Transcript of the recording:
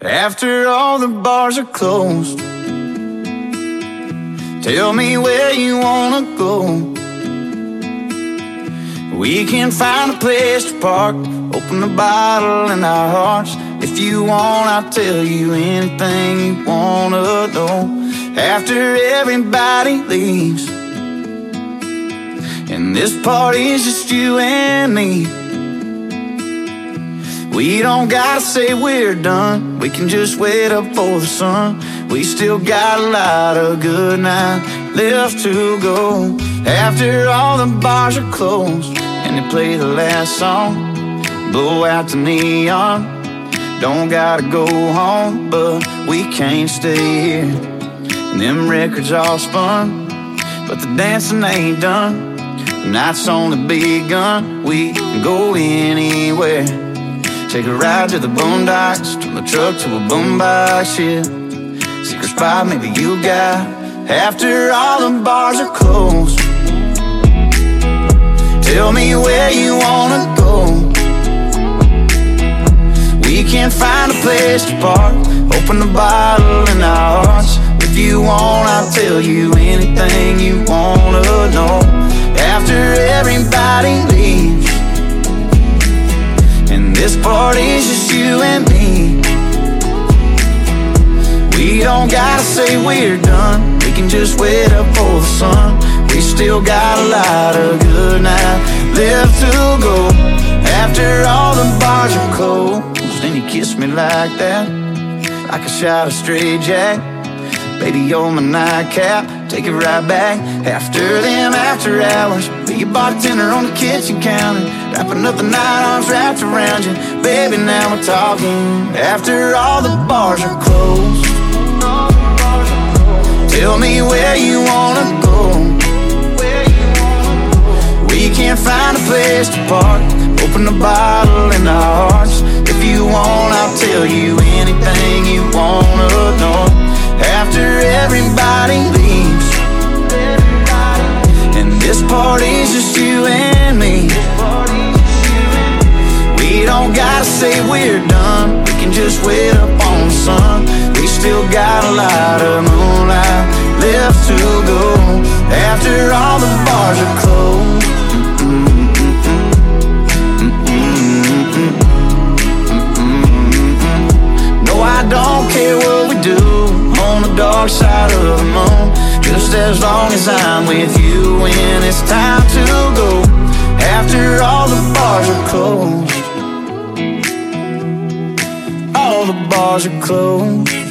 After all the bars are closed, tell me where you wanna go. We can find a place to park, open a bottle in our hearts. If you want, I'll tell you anything you wanna know. After everybody leaves and this party's just you and me, we don't gotta say we're done. We can just wait up for the sun. We still got a lot of good night left to go. After all the bars are closed and they play the last song, blow out the neon. Don't gotta go home, but we can't stay here. And them records all spun, but the dancing ain't done. The night's only begun. We can go anywhere. Take a ride to the boondocks, turn the truck to a boombox, yeah. Secret spot maybe you got. After all the bars are closed, tell me where you wanna go. We can find a place to park, open a bottle in our hearts. If you want, I'll tell you anything you wanna know. After everybody leaves and this party's just you and me, we don't gotta say we're done. We can just wait up for the sun. We still got a lot of good night left to go. After all the bars are closed and you kiss me like that, like a shot of straight jack. Baby, you're my nightcap, take it right back. After them after hours, be your bartender on the kitchen counter, wrapping up the night, arms wrapped around you. Baby, now we're talking. After all the bars are closed, tell me where you wanna go. We can't find a place to park, open a bottle in our hearts. If you want, I'll tell you anything you wanna know. After everybody leaves and this party's just you and me, we don't gotta say we're done. We can just wait up on the sun. We still got a lot of moonlight left to go. After all the bars are closed, no, I don't care what we do on the dark side of the moon, just as long as I'm with you when it's time to go. After all the bars are closed, all the bars are closed.